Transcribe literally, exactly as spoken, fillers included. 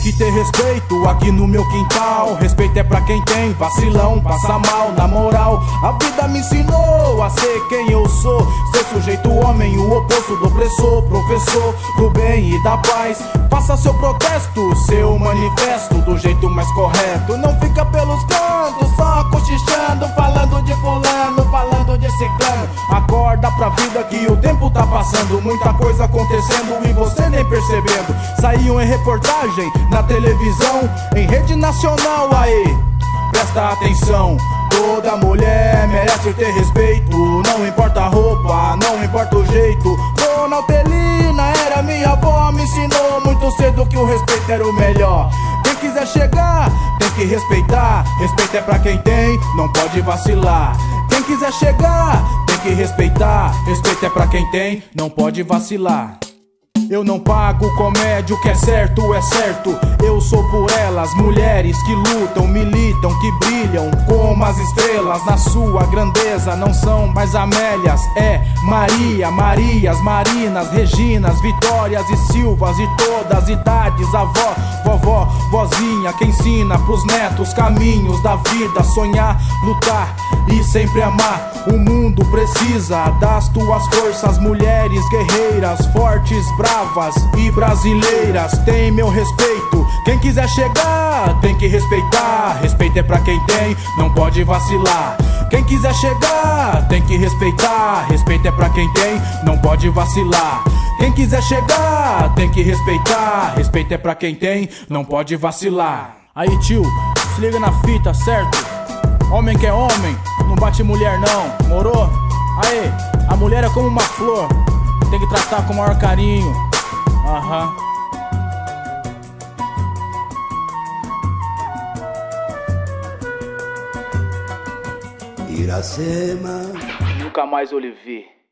que ter respeito aqui no meu quintal. Respeito é pra quem tem, vacilão, passa mal, na moral. A vida me ensinou a ser quem eu sou. Ser sujeito homem, o oposto do opressor. Professor do bem e da paz. Faça seu protesto, seu manifesto do jeito mais correto. Não fica pelos cantos, só cochichando, falando de fulano, falando de ciclano. Acorda pra vida que o tempo tá passando, muita coisa acontecendo e você nem percebendo. Saiu em reportagem, na televisão, em rede nacional, aí presta atenção. Toda mulher merece ter respeito, não importa a roupa, não importa o jeito. Dona Altelina era minha avó, me ensinou muito cedo que o respeito era o melhor. Quem quiser chegar, tem que respeitar. Respeito é pra quem tem, não pode vacilar. Quem quiser chegar, tem que respeitar. Respeito é pra quem tem, não pode vacilar. Eu não pago comédia, o que é certo é certo. Eu sou por elas, mulheres que lutam, militam, que brilham como as estrelas. Na sua grandeza não são mais Amélias, é Maria, Marias, Marinas, Reginas, Vitórias e Silvas de todas as idades. Avó, vovó, vozinha que ensina pros netos caminhos da vida. Sonhar, lutar e sempre amar. O mundo precisa das tuas forças, mulheres guerreiras, fortes, bravas e brasileiras. Tem meu respeito, quem quiser chegar tem que respeitar. Respeito é pra quem tem, não pode vacilar. Quem quiser chegar tem que respeitar. Respeito é pra quem tem, não pode vacilar. Quem quiser chegar tem que respeitar. Respeito é pra quem tem, não pode vacilar. Aí tio, se liga na fita, certo? Homem que é homem, não bate mulher não, morou? Aê, a mulher é como uma flor, tem que tratar com o maior carinho. Aham. Iracema. Nunca mais Olivier.